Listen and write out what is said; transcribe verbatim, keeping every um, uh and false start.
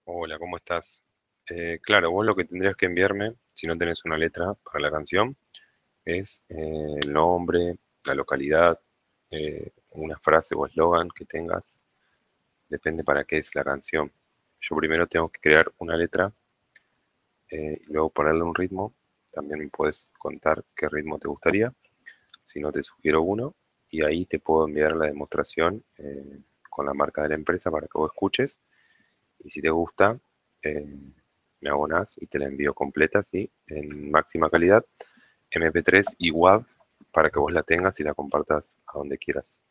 Hola, ¿cómo estás? Eh, claro, vos lo que tendrías que enviarme, si no tenés una letra para la canción, es eh, el nombre, la localidad, eh, una frase o eslogan que tengas, depende para qué es la canción. Yo primero tengo que crear una letra eh, y luego ponerle un ritmo. También me puedes contar qué ritmo te gustaría, si no te sugiero uno, y ahí te puedo enviar la demostración eh, con la marca de la empresa para que vos escuches. Y si te gusta, eh, me abonás y te la envío completa, ¿sí? En máxima calidad, M P tres y WAV, para que vos la tengas y la compartas a donde quieras.